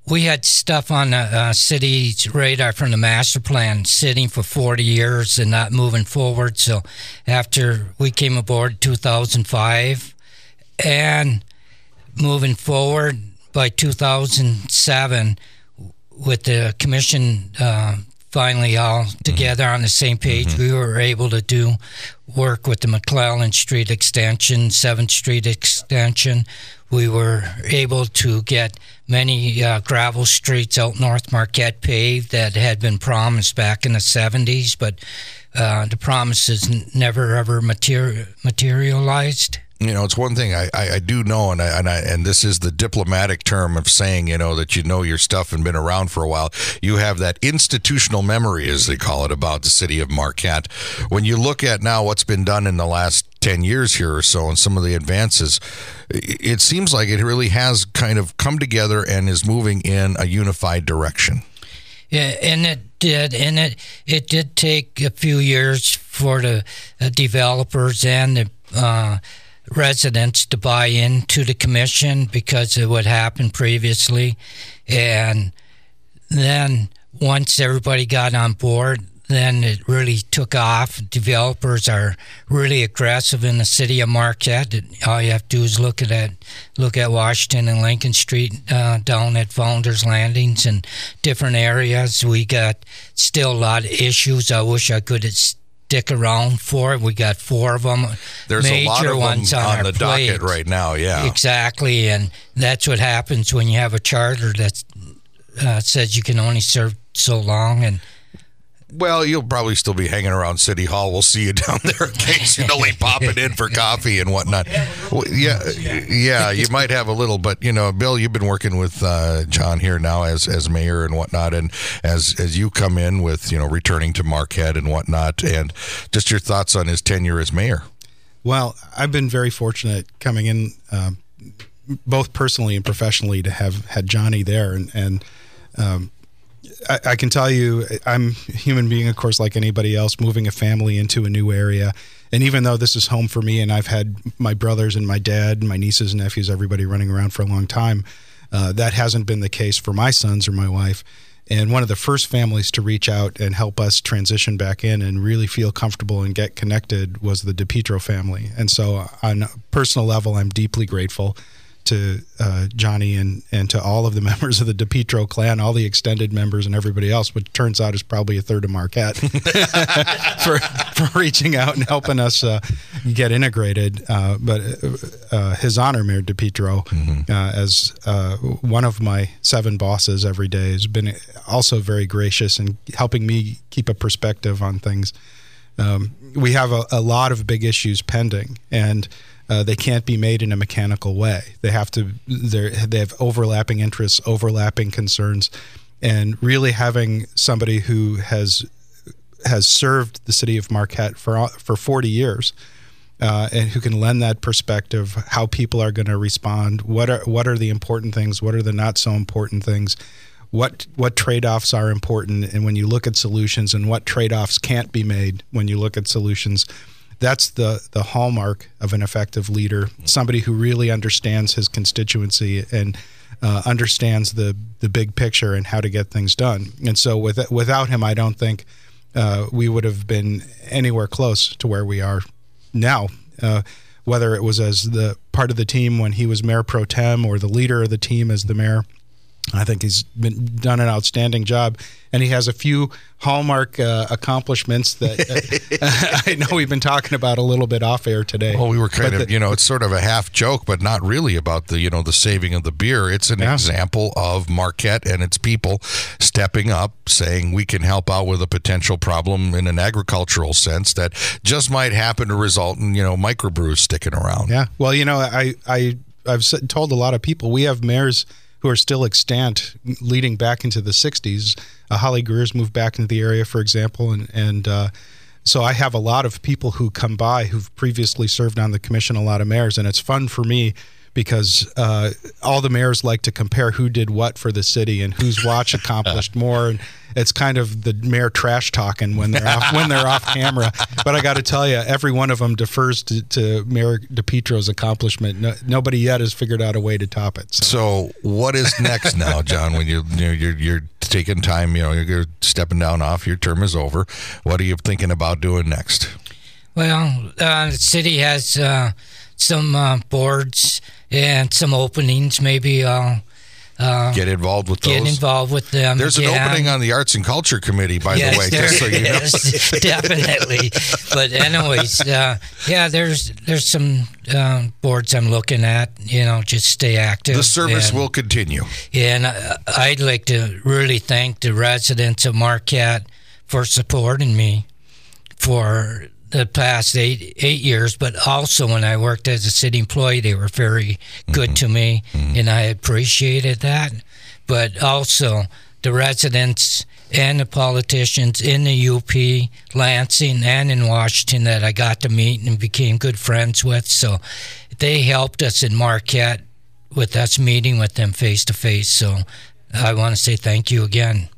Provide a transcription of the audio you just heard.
we had stuff on the city's radar from the master plan sitting for 40 years and not moving forward. So after we came aboard in 2005 and moving forward by 2007 with the commission finally all together on the same page, we were able to do work with the McClellan Street extension, 7th Street extension. We were able to get many gravel streets out North Marquette paved that had been promised back in the 70s, but the promises never ever materialized. You know, it's one thing I do know, and this is the diplomatic term of saying, you know, that you know your stuff and been around for a while. You have that institutional memory, as they call it, about the city of Marquette. When you look at now what's been done in the last 10 years here or so and some of the advances, it seems like it really has kind of come together and is moving in a unified direction. Yeah, and it did, and it did take a few years for the developers and the residents to buy into the commission because of what happened previously. And then once everybody got on board, then it really took off. Developers are really aggressive in the city of Marquette. All you have to do is look at Washington and Lincoln Street down at Founders Landings and different areas. We got still a lot of issues. I wish I could stick around for it. We got 4 of them. There's a lot of them ones on the plate. docket right now, yeah. Exactly, and that's what happens when you have a charter that says you can only serve so long. And well, you'll probably still be hanging around City Hall. We'll see you down there occasionally popping in for coffee and whatnot. Well, yeah, you might have a little, but, you know, Bill, you've been working with John here now as mayor and whatnot, and as you come in with, you know, returning to Marquette and whatnot, and just your thoughts on his tenure as mayor. Well, I've been very fortunate coming in, both personally and professionally, to have had Johnny there, and I can tell you, I'm a human being, of course, like anybody else, moving a family into a new area. And even though this is home for me, and I've had my brothers and my dad and my nieces and nephews, everybody running around for a long time, that hasn't been the case for my sons or my wife. And one of the first families to reach out and help us transition back in and really feel comfortable and get connected was the DePietro family. And so on a personal level, I'm deeply grateful to Johnny and to all of the members of the DePietro clan, all the extended members and everybody else, which turns out is probably a third of Marquette, for reaching out and helping us get integrated. But His Honor Mayor DePietro, as one of my 7 bosses every day, has been also very gracious in helping me keep a perspective on things. We have a lot of big issues pending, and they can't be made in a mechanical way. They have overlapping interests, overlapping concerns, and really having somebody who has served the city of Marquette for 40 years, and who can lend that perspective, how people are going to respond, what are the important things, what are the not so important things, what trade-offs are important, and when you look at solutions, and what trade-offs can't be made when you look at solutions. That's the hallmark of an effective leader, somebody who really understands his constituency and understands the big picture and how to get things done. And so without him, I don't think we would have been anywhere close to where we are now, whether it was as the part of the team when he was mayor pro tem or the leader of the team as the mayor. I think he's done an outstanding job, and he has a few hallmark accomplishments that I know we've been talking about a little bit off air today. Well, we were it's sort of a half joke, but not really about the saving of the beer. It's an example of Marquette and its people stepping up, saying we can help out with a potential problem in an agricultural sense that just might happen to result in, microbrews sticking around. Yeah. Well, I've told a lot of people, we have mayors who are still extant, leading back into the 60s. Holly Greer's moved back into the area, for example, and so I have a lot of people who come by who've previously served on the commission, a lot of mayors, and it's fun for me because all the mayors like to compare who did what for the city and whose watch accomplished more. And it's kind of the mayor trash talking when they're off camera. But I got to tell you, every one of them defers to Mayor DePietro's accomplishment. Nobody yet has figured out a way to top it. So what is next now, John? When you're taking time, you're stepping down off, your term is over. What are you thinking about doing next? Well, the city has some boards and some openings. Maybe I'll get involved with those. Get involved with them. There's an opening on the Arts and Culture Committee, by the way, just so you know. Definitely. But anyways, there's some boards I'm looking at. Just stay active. The service will continue. And I'd like to really thank the residents of Marquette for supporting me for the past eight years, but also when I worked as a city employee, they were very good to me, and I appreciated that. But also the residents and the politicians in the UP, Lansing, and in Washington that I got to meet and became good friends with. So they helped us in Marquette with us meeting with them face to face. So I want to say thank you again.